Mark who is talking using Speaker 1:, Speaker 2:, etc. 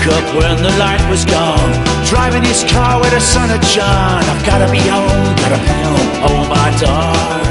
Speaker 1: up when the light was gone, driving his car with the son of John. I've gotta be home by dark.